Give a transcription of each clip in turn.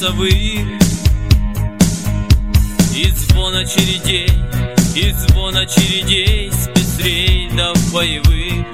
часовых, и звон очередей, и звон очередей спецрейдов боевых.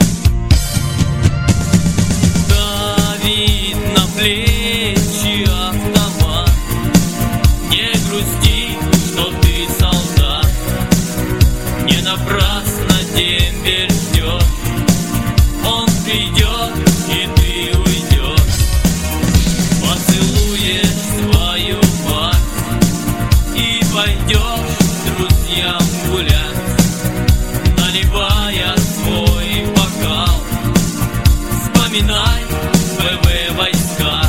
Давит на плечи автомат, не грусти, что ты солдат, не напрасно дембель ждет. Он придет, и ты уйдешь, поцелуешь свою мать и пойдешь к друзьям гулять, наливая свой бокал. Вспоминай ВВ войска,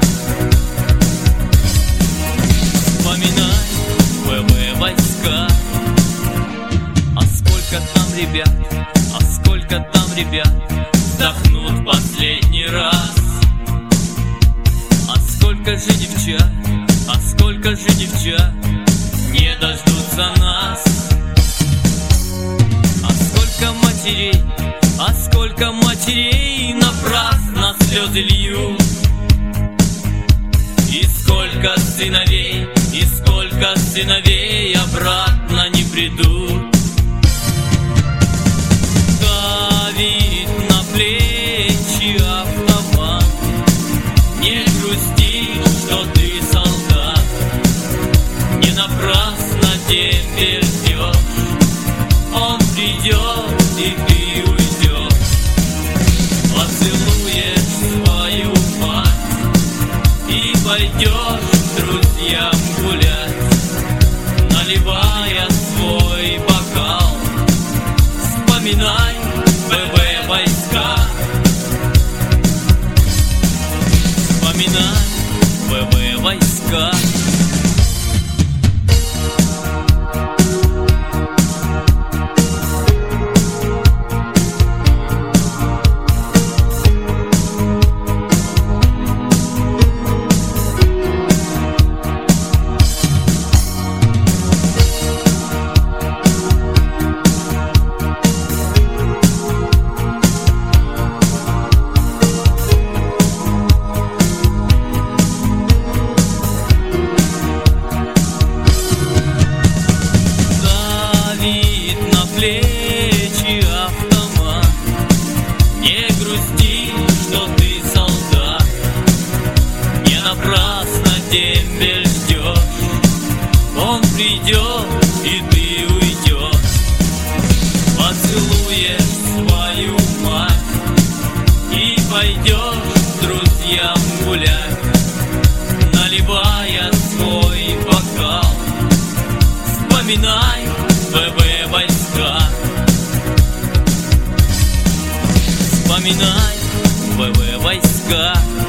вспоминай ВВ войска. А сколько там ребят, а сколько там ребят вздохнут последний раз. А сколько же девчат, а сколько же девчат не дождутся нас. А сколько матерей, а сколько матерей напрасно слезы льют. И сколько сыновей обратно не придут. Давит на плечи автомат, не грусти, что ты солдат, не напрасно дембель ждешь. Он придет, и ты уйдешь, поцелуешь свою мать и пойдешь к друзьям гулять, наливая свой бокал. Вспоминай ВВ войска, вспоминай ВВ войска. Плечи автомат, не грусти, что ты солдат, не напрасно дембель ждешь. Он придет, и ты уйдешь, поцелуешь свою мать и пойдешь к друзьям гулять, наливая свой бокал. Вспоминай ВВ войска, вспоминай ВВ войска.